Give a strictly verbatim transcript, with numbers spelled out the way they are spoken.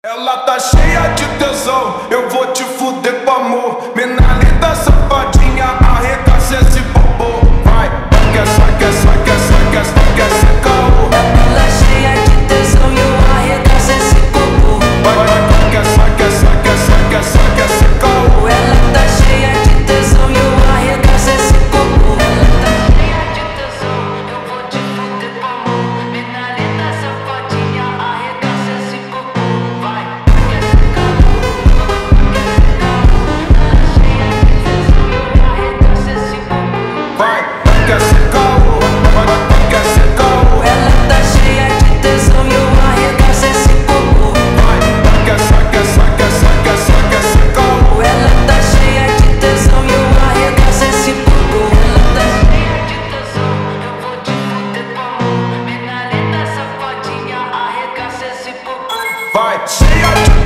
Ela tá cheia de tesão, eu vou te fuder com amor. Mina linda, safadinha, arregaça esse popô. Vai, quer, sai, quer, sai, quer, sai, quer, sai, quer ser caô. Ela cheia de tesão e eu arregaço esse popô. Vai, vai, quer, sai, quer, sai, quer, sai, quer, sai, quer ser caô. Ela tá cheia de tesão e eu arregaço esse popô. Ela tá cheia de tesão, eu vou te fuder com amor. Mina linda, safadinha, arregaça esse popô. Vai, quer ser caô, quer ser caô. Ela cheia de tesão e eu arregaço esse popô. Vai, quer ser caô, vai, vai, quer ser caô. Ela tá cheia de tesão e eu arregaço esse popô. Vai, quer, sai, quer, sai, quer, sai, quer, sai, quer ser caô. Ela tá cheia de tesão e eu arregaço esse popô. Ela tá cheia de tesão, eu vou te fuder com amor. Mina linda, safadinha, arregaça esse popô. Vai, cheia de